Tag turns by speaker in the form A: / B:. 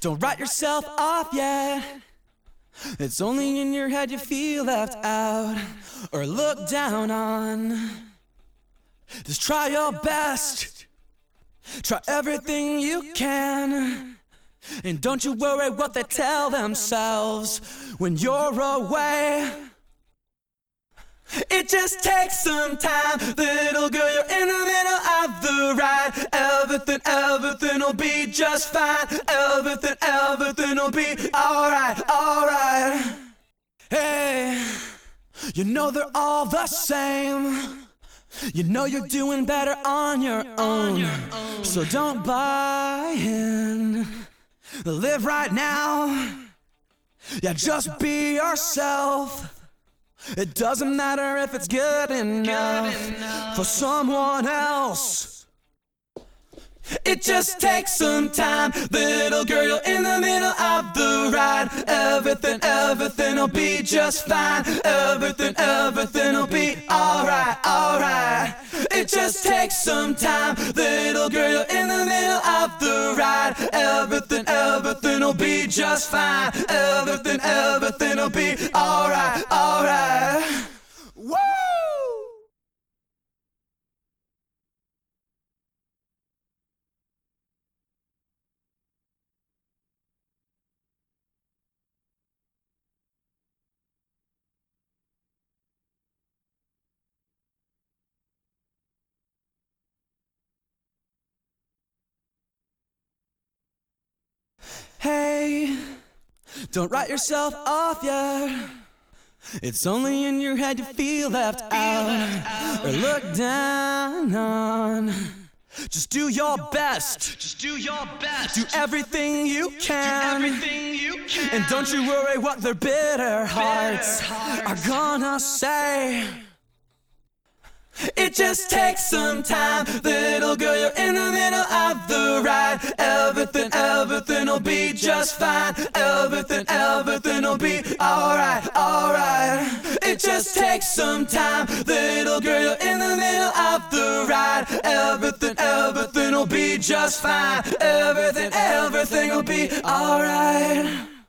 A: Don't write yourself off yet. It's only in your head you feel left out or looked down on. Just try your best. Try everything you can. And don't you worry what they tell themselves when you're away. It just takes some time, little girl, you're in the middle of the ride. Everything'll be just fine. Everything'll be alright. Hey, you know they're all the same. You know you're doing better on your own. So don't buy in. Live right now. Yeah, just be yourself. It doesn't matter if it's good enough for someone else. It just takes some time, little girl, you're in the middle of the ride. Everything'll be just fine. Everything'll be alright. It just takes some time, little girl, you're in the middle of the ride. Everything'll be just fine. Everything'll be alright. Woo! Hey, don't write yourself off yet. It's only in your head you feel left out or looked down on. Just do your best. Do everything you can. And don't you worry what their bitter hearts are gonna say. It just takes some time, little girl, you're in the middle of the ride. Everything'll be just fine. Everything'll be alright. It just takes some time, little girl, you're in the middle of the ride. Everything'll be just fine. Everything'll be alright.